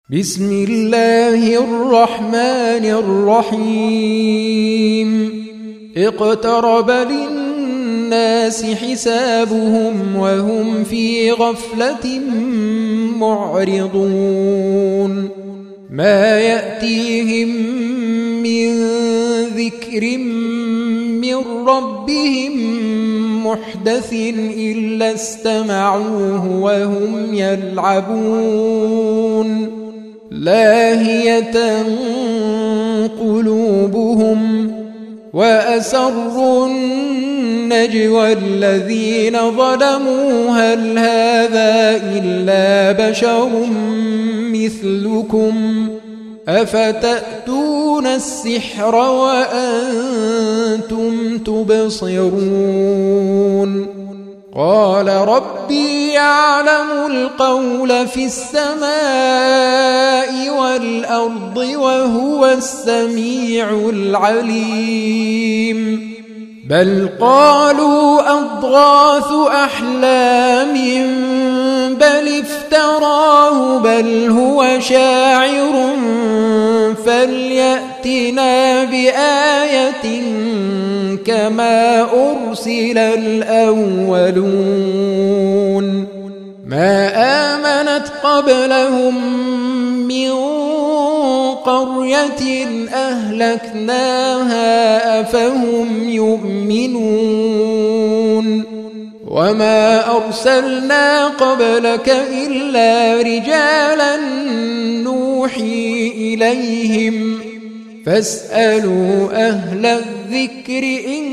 بسم الله الرحمن الرحيم اقترب للناس حسابهم وهم في غفلة معرضون ما يأتيهم من ذكر من ربهم محدث إلا استمعوه وهم يلعبون لاهية قلوبهم وأسروا النجوى الذين ظلموا هل هذا إلا بشر مثلكم أفتأتون السحر وأنتم تبصرون قال ربي يعلم القول في السماء والأرض وهو السميع العليم بل قالوا أضغاث أحلام بل افتراه بل هو شاعر فليأتنا بآية كما أرسل الأولون ما آمنت قبلهم من قرية أهلكناها أفهم يؤمنون وما أرسلنا قبلك إلا رجالا نوحي إليهم فاسألوا أهل الذكر إن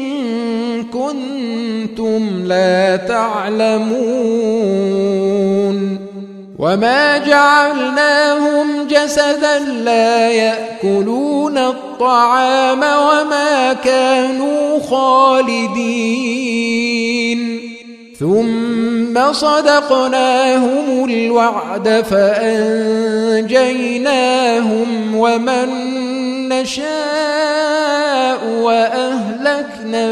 كنتم لا تعلمون وما جعلناهم جسدا لا يأكلون الطعام وما كانوا خالدين ثم صدقناهم الوعد فأنجيناهم ومن نشاء وأهلكنا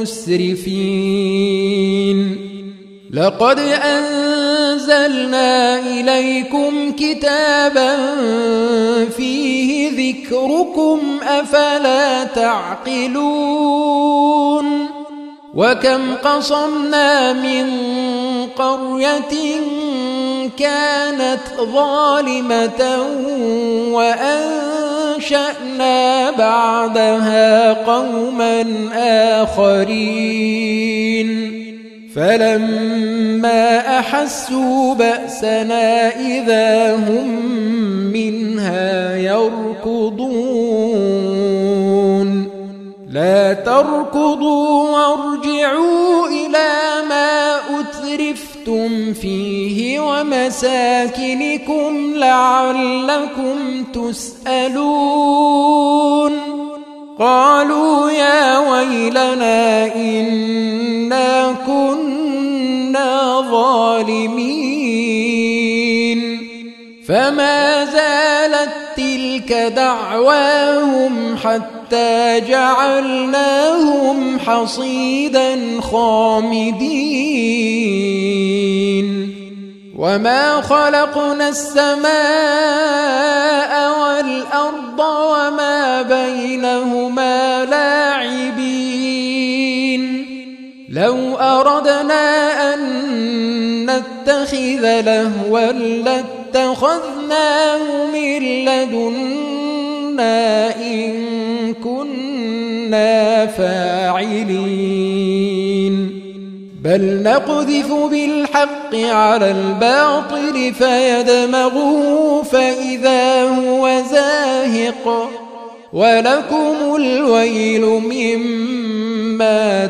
المسرفين لقد أنزلنا إليكم كتابا فيه ذكركم أفلا تعقلون وكم قصمنا من قرية كانت ظالمة وأنشأنا بعدها قوما آخرين فلما أحسوا بأسنا إذا هم منها يركضون لا تركضوا وارجعوا إلى ما أترفتم فيه ومساكنكم لعلكم تسألون قالوا يا ويلنا إنا كنا ظالمين فما زالت تلك دعواهم حتى جعلناهم حصيدا خامدين وما خلقنا السماء والأرض وما بينهما لاعبين لو أردنا أن نتخذ لهوا لاتخذناه من لدنا إن كنا فاعلين بل نقذف بالحق على الباطل فيدمغه فإذا هو زاهق ولكم الويل مما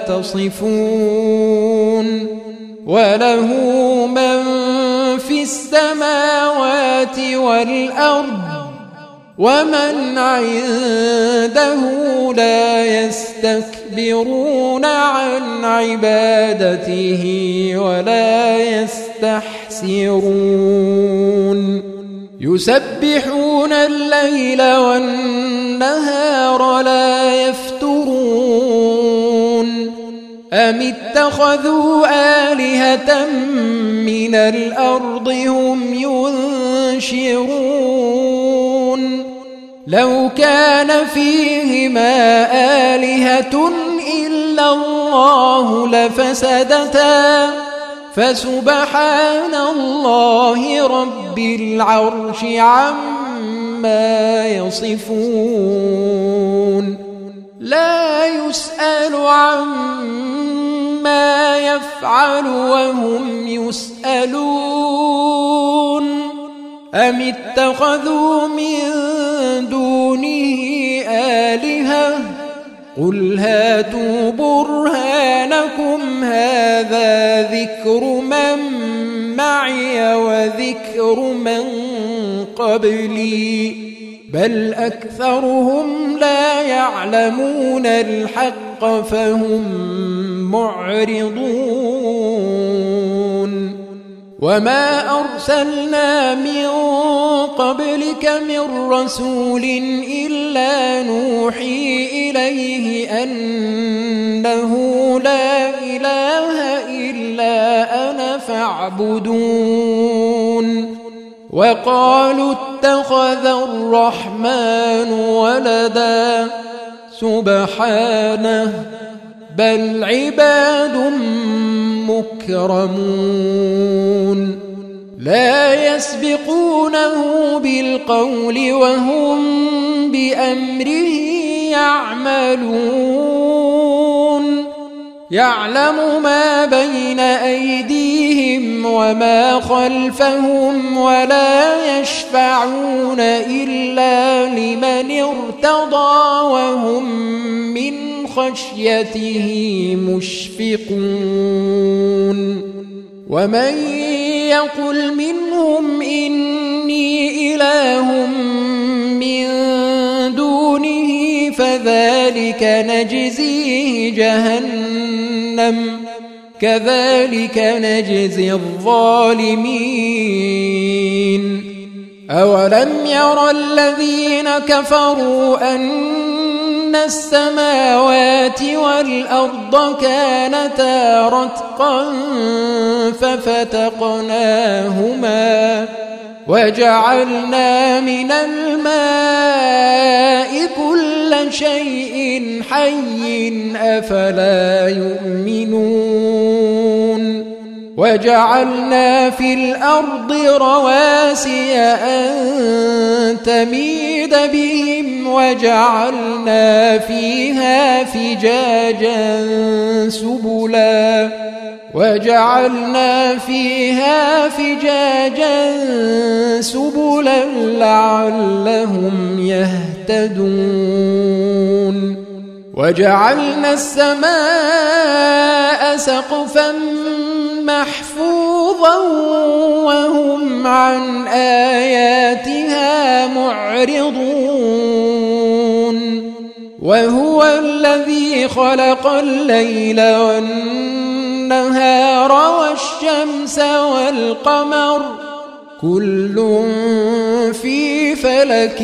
تصفون وله من في السماوات والأرض ومن عنده لا يستكبرون عن عبادته ولا يستحسرون يسبحون الليل والنهار لا يفترون أم اتخذوا آلهة من الأرض هم ينشرون لو كان فيهما آلهة إلا الله لفسدتا فسبحان الله رب العرش عما يصفون لا يسأل عما يفعل وهم يسألون أم اتخذوا من دونه آلهة قل هاتوا برهانكم هذا ذكر من معي وذكر من قبلي بل أكثرهم لا يعلمون الحق فهم معرضون وما أرسلنا من قبلك من رسول إلا نوحي إليه أنه لا إله إلا أنا فاعبدون وقالوا اتخذ الرحمن ولدا سبحانه بل عباد مكرمون لا يسبقونه بالقول وهم بأمره يعملون يعلم ما بين أيديهم وما خلفهم ولا يشفعون إلا لمن ارتضى وهم من خشيته مشفقون ومن يقل منهم إني إله من دونه فذلك نجزيه جهنم كذلك نجزي الظالمين أولم ير الذين كفروا أن السماوات والأرض كانتا رتقا ففتقناهما وجعلنا من الماء كل شيء حي أفلا يؤمنون وجعلنا في الأرض رواسي أن تميد بهم وجعلنا فيها فجاجا سبلا لعلهم يهتدون وجعلنا السماء سقفا محفوظا وهم عن آياتها معرضون وهو الذي خلق الليل والنهار والشمس والقمر كل في فلك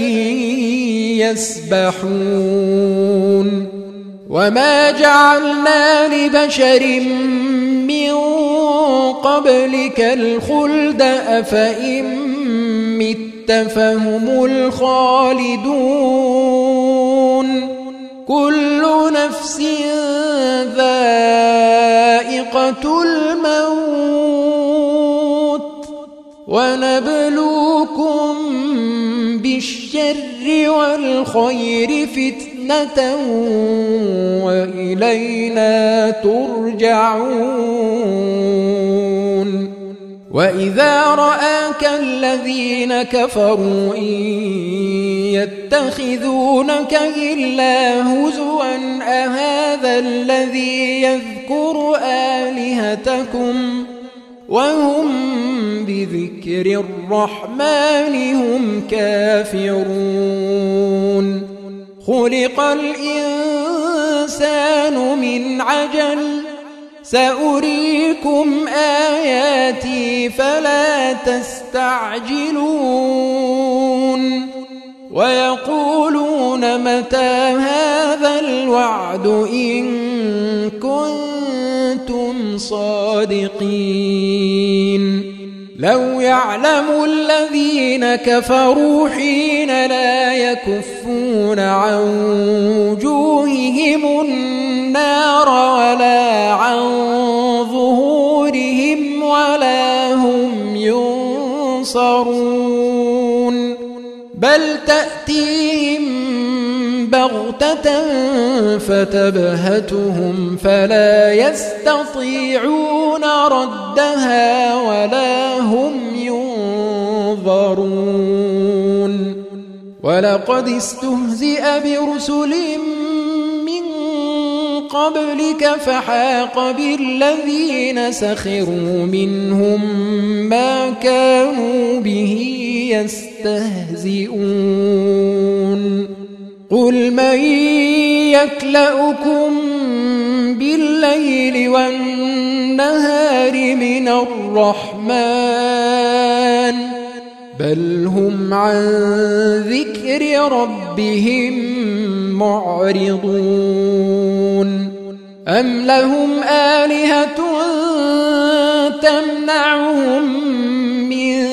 يسبحون وما جعلنا لبشر من قبلك الخلد أفإن مت فهم الخالدون كل نفس ذائقة الموت ونبلوكم بالشر والخير فتنة وإلينا ترجعون وإذا رآك الذين كفروا إن يتخذونك إلا هزوا أهذا الذي يذكر آلهتكم وهم بذكر الرحمن هم كافرون خلق الإنسان من عجل سأريكم آياتي فلا تستعجلون ويقولون متى هذا الوعد إن كنتم صادقين لو يعلم الذين كفروا حين لا يكفون عن وجوههم النار ولا عن ظهورهم ولا هم ينصرون بل تأتيهم بغتة فتبهتهم فلا يستطيعون ردها ولا هم ينظرون ولقد استهزئ برسل من قبلك فحاق بالذين سخروا منهم ما كانوا به يستهزئون قل من يكلؤكم بالليل والنهار من الرحمن بل هم عن ذكر ربهم معرضون أم لهم آلهة تمنعهم من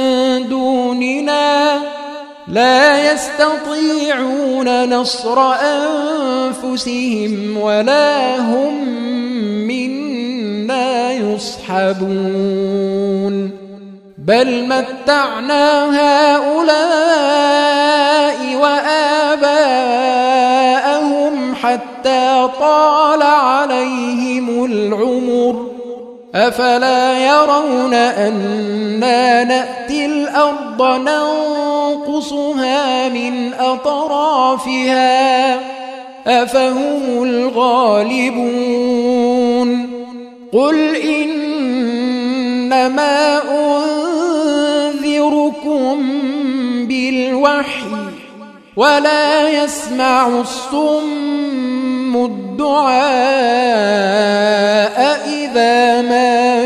دوننا لا يستطيعون نصر أنفسهم ولا هم منا يصحبون بل متعنا هؤلاء وآباءهم حتى طال عليهم العمر أفلا يرون أنا نأتي الأرض ننقصها من أطرافها أفهم الغالبون قل إنما أنذركم بالوحي ولا يسمع الصم الدعاء إذا ما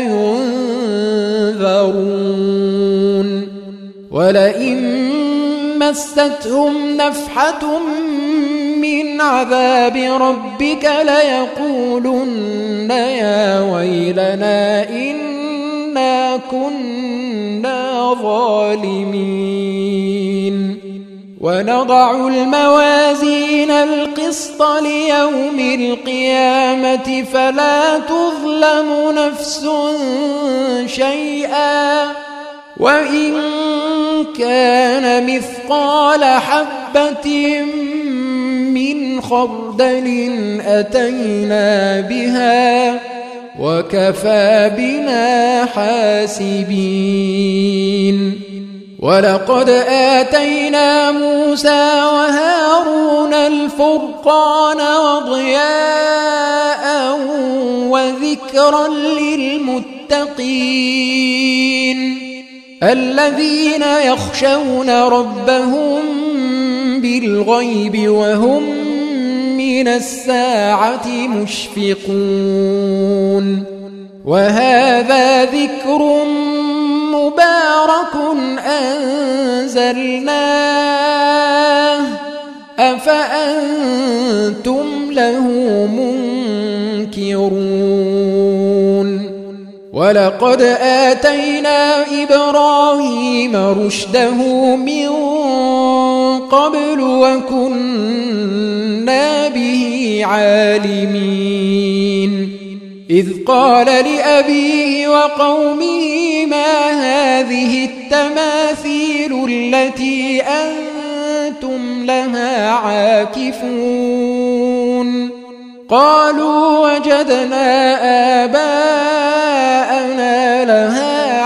ينذرون ولئن مستهم نفحة من عذاب ربك ليقولن يا ويلنا إنا كنا ظالمين ونضع الموازين القسط ليوم القيامة فلا تظلم نفس شيئا وإن كان مثقال حبة من خردل أتينا بها وكفى بنا حاسبين ولقد آتينا موسى وهارون الفرقان وضياء وذكرا للمتقين الذين يخشون ربهم بالغيب وهم من الساعة مشفقون وهذا ذكر مبارك أنزلناه أفأنتم له منكرون ولقد آتينا إبراهيم رشده من قبل وكنا به عالمين إذ قال لأبيه وقومه ما هذه التماثيل التي أنتم لها عاكفون قالوا وجدنا آباءنا لها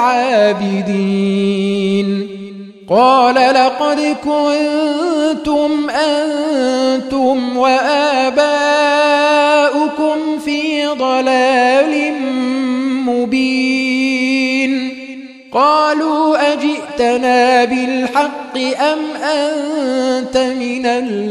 عابدين قال لقد كنتم أنتم وآباؤكم في ضلال مبين قالوا أجئتنا بالحق أم أنت من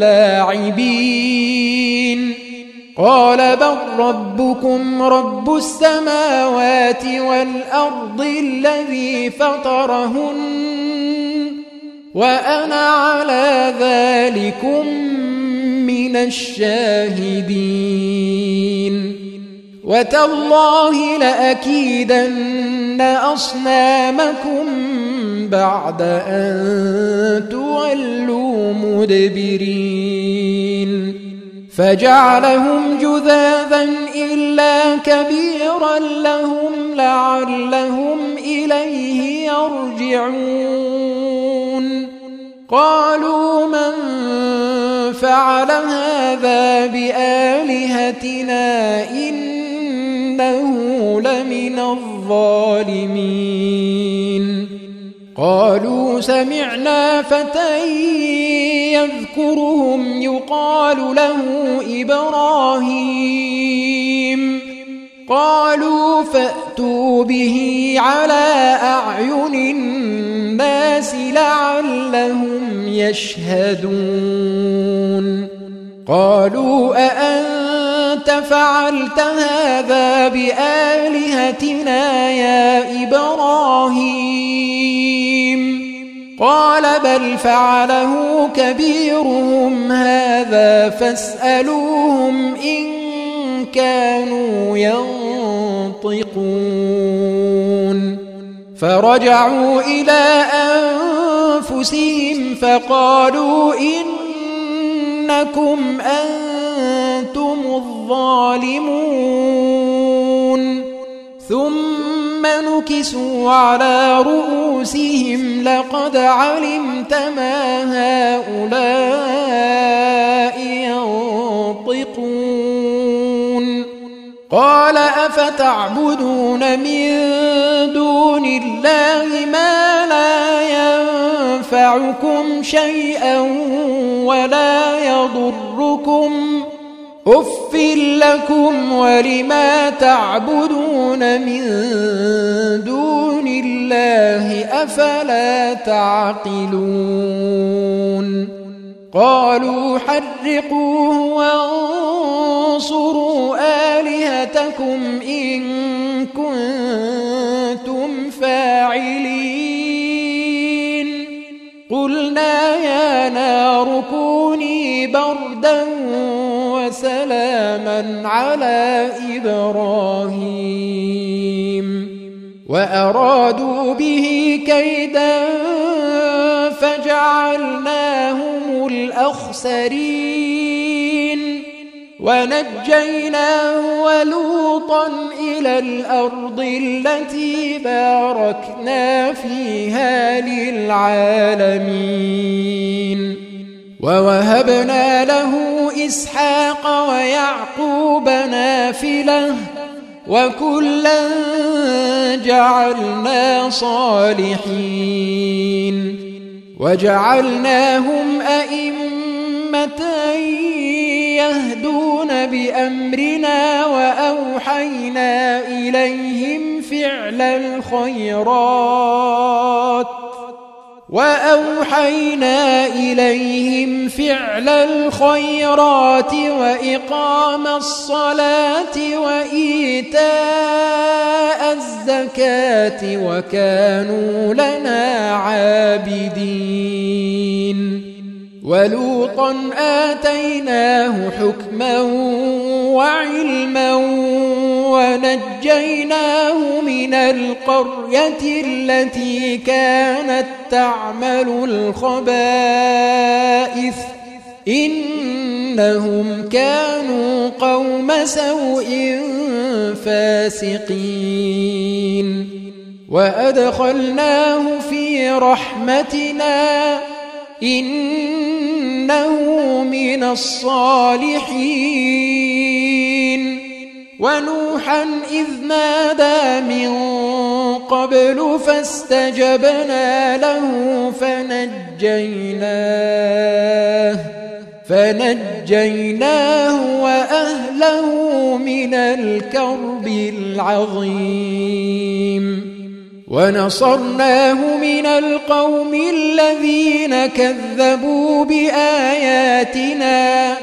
اللاعبين قال بل ربكم رب السماوات والأرض الذي فطرهن وأنا على ذلكم من الشاهدين وتالله لأكيدن أصنامكم بعد أن تولوا مدبرين فجعلهم جذاذا إلا كبيرا لهم لعلهم إليه يرجعون قالوا من فعل هذا بآلهتنا إنه لمن الظالمين قالوا سمعنا فتى يذكرهم يقال له إبراهيم قالوا فأتوا به على أعين الناس لعلهم يشهدون قالوا أأنت فعلت هذا بآلهتنا يا إبراهيم قال بل فعله كبيرهم هذا فاسألوهم إن كانوا ينطقون فرجعوا إلى أنفسهم فقالوا إنكم أنتم الظالمون ثم نكسوا على رؤوسهم لقد علمت ما هؤلاء ينطقون قال أفتعبدون من دون الله ما لا ينفعكم شيئا ولا يضركم أف لكم ولما تعبدون من دون الله أفلا تعقلون قالوا حرقوه وانصروا آلهتكم إن كنتم فاعلين قلنا يا نار كوني بردا وسلاما على إبراهيم وأرادوا به كيدا فجعلناهم الأخسرين ونجيناه ولوطا إلى الأرض التي باركنا فيها للعالمين ووهبنا له إسحاق ويعقوب نافلة وكلا جعلنا صالحين وجعلناهم أئمة يهدون بأمرنا وأوحينا إليهم فعل الخيرات وإقام الصلاة وإيتاء الزكاة وكانوا لنا عابدين ولوطا آتيناه حكما وعلما ونجيناه من القرية التي كانت تعمل الخبائث إنهم كانوا قوم سوء فاسقين وأدخلناه في رحمتنا إنه من الصالحين ونوحا إذ نادى من قبل فاستجبنا له فنجيناه وأهله من الكرب العظيم ونصرناه من القوم الذين كذبوا بآياتنا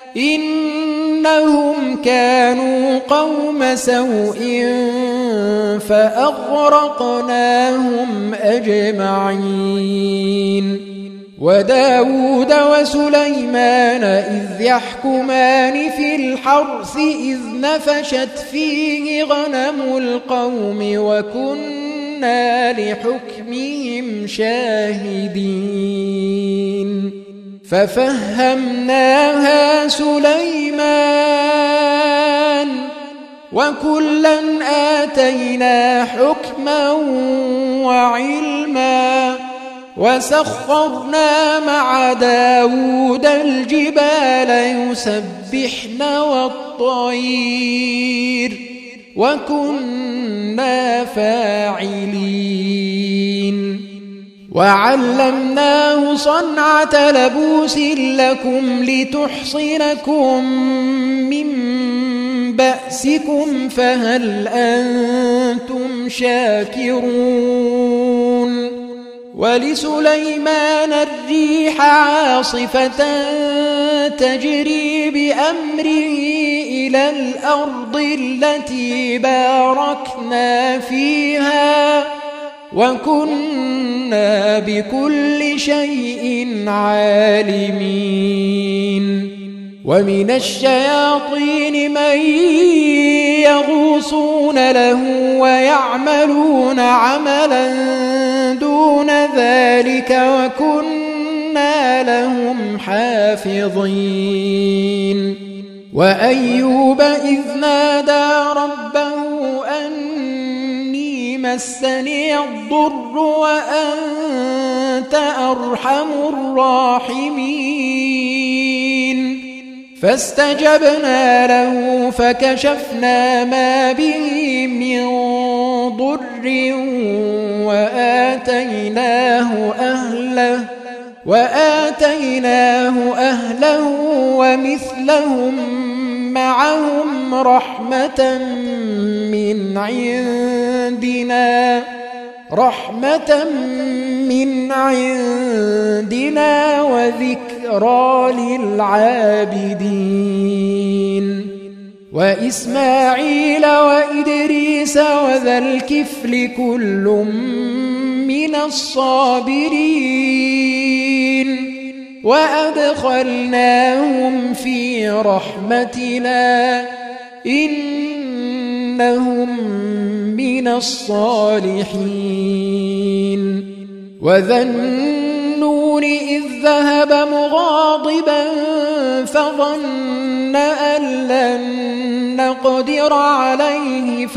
إنهم كانوا قوم سوء فأغرقناهم أجمعين وداود وسليمان إذ يحكمان في الحرث إذ نفشت فيه غنم القوم وكنا لحكمهم شاهدين ففهمناها سليمان وكلا آتينا حكما وعلما وسخرنا مع داود الجبال يسبحن والطير وكنا فاعلين وعلمناه صنعة لبوس لكم لتحصنكم من بأسكم فهل أنتم شاكرون ولسليمان الريح عاصفة تجري بأمره إلى الأرض التي باركنا فيها وكنا بكل شيء عالمين ومن الشياطين من يغوصون له ويعملون عملا دون ذلك وكنا لهم حافظين وأيوب إذ نادى ربه أني مسني الضر وأنت أرحم الراحمين فاستجبنا له فكشفنا ما به من ضر وآتيناه أهله ومثلهم معهم رحمة من عندنا وذكرى للعابدين وإسماعيل وإدريس وذا الكفل كل من الصابرين وأدخلناهم في رحمتنا إنهم من الصالحين وذا النون إذ ذهب مغاضبا فظن أن لن نقدر عليه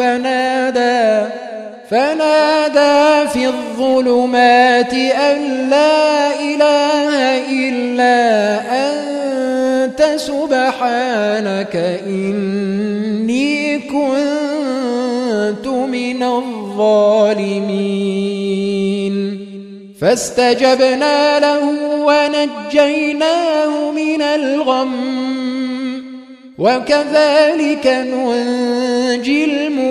فنادى في الظلمات أن لا إله إلا أنت سبحانك إني كنت من الظالمين فاستجبنا له ونجيناه من الغم وكذلك ننجي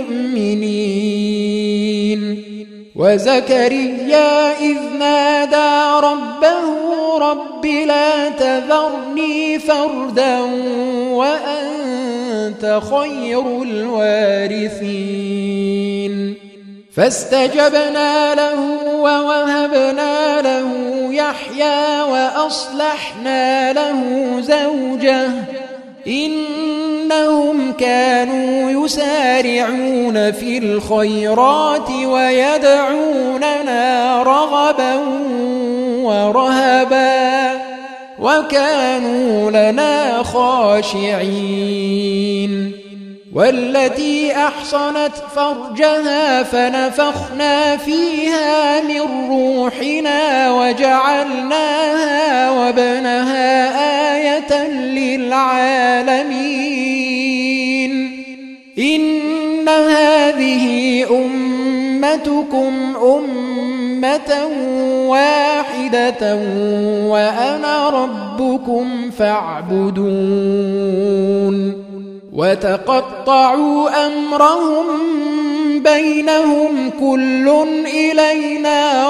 المؤمنين وزكريا إذ نادى ربه رب لا تذرني فردا وأنت خير الوارثين فاستجبنا له ووهبنا له يحيى وأصلحنا له زوجه إنهم كانوا يسارعون في الخيرات ويدعوننا رغبا ورهبا وكانوا لنا خاشعين والتي أحصنت فرجها فنفخنا فيها من روحنا وجعلناها وابنها آية للعالمين إن هذه أمتكم أمة واحدة وأنا ربكم فاعبدون وتقطعوا أمرهم بينهم كل إلينا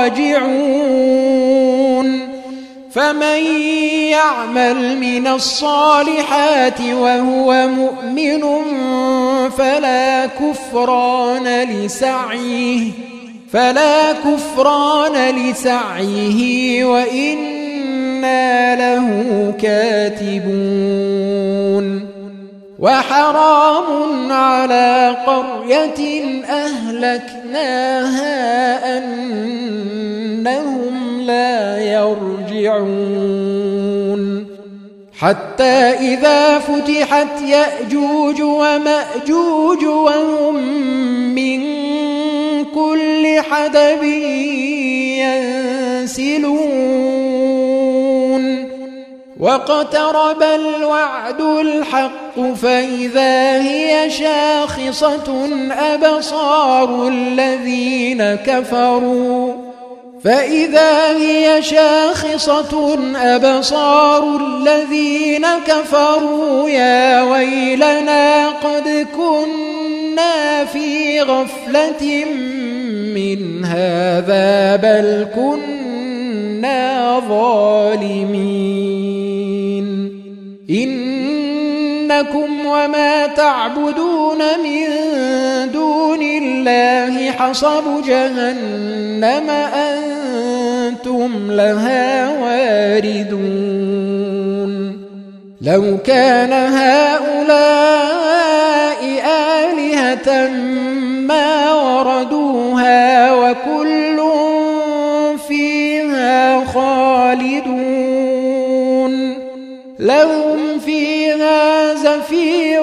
راجعون فمن يعمل من الصالحات وهو مؤمن فلا كفران لسعيه فلا كفران لسعيه وإنا له كاتبون وحرام على قرية أهلكناها أنهم لا يرجعون حتى إذا فتحت يأجوج ومأجوج وهم من كل حدب ينسلون واقترب الوعد الحق فإذا هي شاخصة أبصار الذين كفروا يا ويلنا قد كنا في غفلة من هذا بل كنا ظالمين إنكم وما تعبدون من دون الله حصب جهنم أنتم لها واردون لو كان هؤلاء آلهة ما وردوها وكل فيها خالدون لهم فيها زفير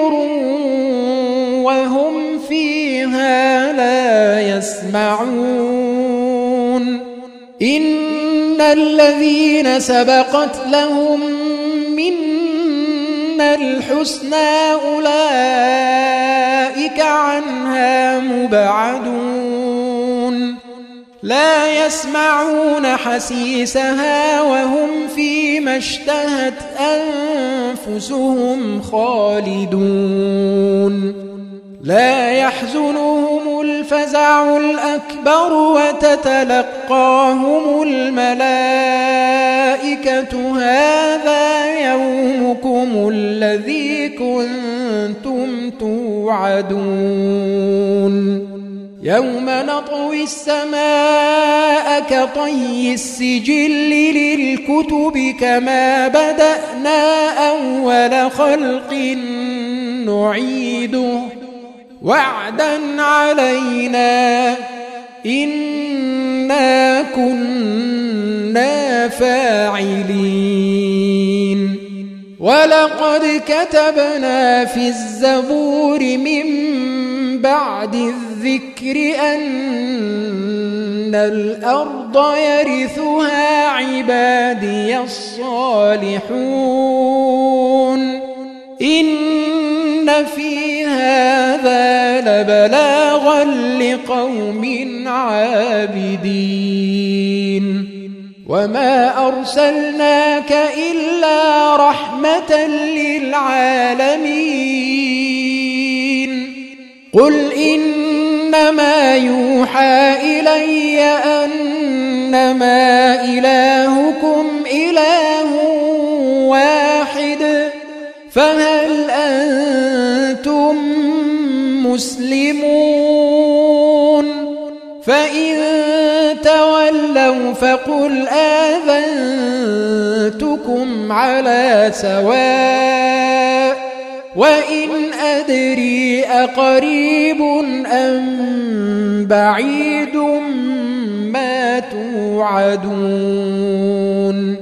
وهم فيها لا يسمعون إن الذين سبقت لهم منا الحسنى أولئك عنها مبعدون لا يسمعون حسيسها وهم فيما اشتهت أنفسهم خالدون لا يحزنهم الفزع الأكبر وتتلقاهم الملائكة هذا يومكم الذي كنتم توعدون يوم نطوي السماء كطي السجل للكتب كما بدأنا أول خلق نعيده وعدا علينا إنا كنا فاعلين ولقد كتبنا في الزبور من بعد الذكر أن الأرض يرثها عبادي الصالحون إن في هذا لبلاغا لقوم عابدين وما أرسلناك إلا رحمة للعالمين قل إنما يوحى إلي أنما إلهكم إله واحد فهل أنتم مسلمون فإن تولوا فقل آذنتكم على سواء وإن أدري أقريب أم بعيد ما توعدون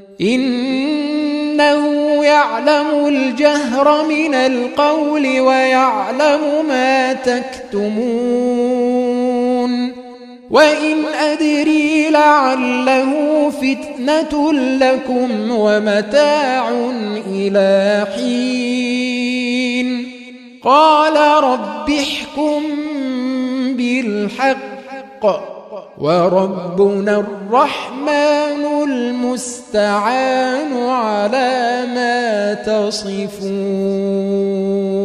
إنه يعلم الجهر من القول ويعلم ما تكتمون وإن أدري لعله فتنة لكم ومتاع إلى حين قال رب احكم بالحق وربنا الرحمن المستعان على ما تصفون